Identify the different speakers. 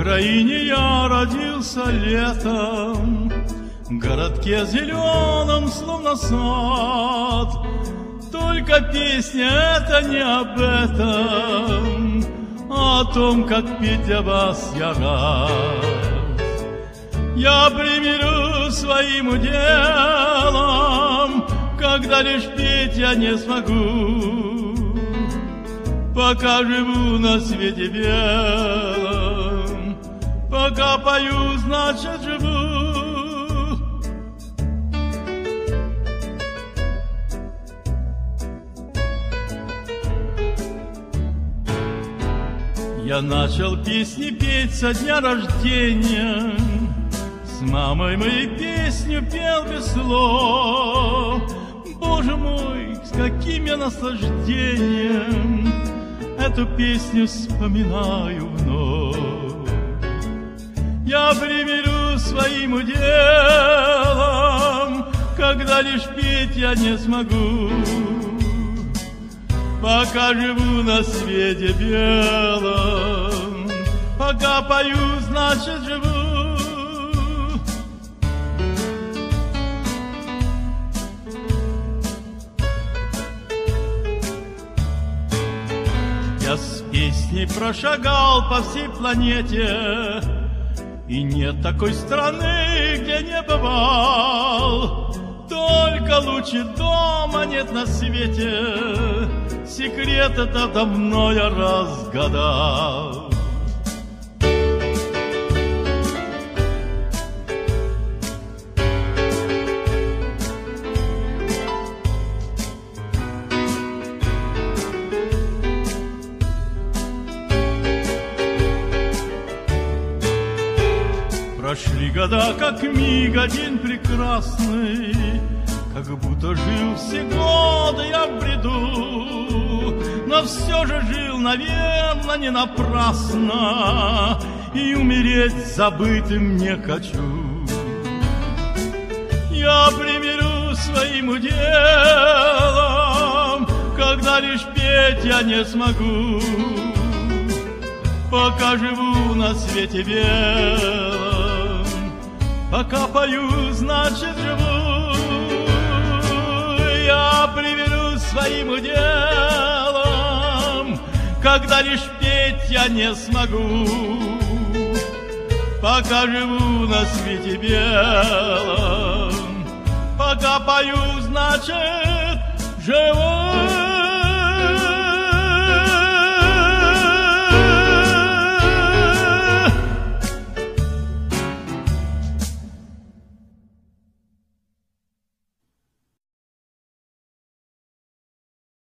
Speaker 1: Украине я родился летом, в городке зеленом, словно сад. Только песня эта не об этом, а о том, как петь для вас я рад. Я примирюсь своим уделом, когда лишь петь я не смогу, пока живу на свете белом, пока пою, значит живу. Я начал песни петь со дня рождения, с мамой моей песню пел без слов. Боже мой, с каким я наслаждением эту песню вспоминаю вновь. Я примирюсь своим уделом, когда лишь петь я не смогу, пока живу на свете белом, пока пою, значит живу. Я с песней прошагал по всей планете, и нет такой страны, где не бывал. Только лучше дома нет на свете, секрет это давно я разгадал. Прошли года, как миг один прекрасный, как будто жил все годы я в бреду, но все же жил, наверное, не напрасно, и умереть забытым не хочу. Я примирюсь своим уделом, когда лишь петь я не смогу, пока живу на свете белом, пока пою, значит живу. Я примирюсь своим уделом, когда лишь петь я не смогу, пока живу на свете белом, пока пою, значит живу.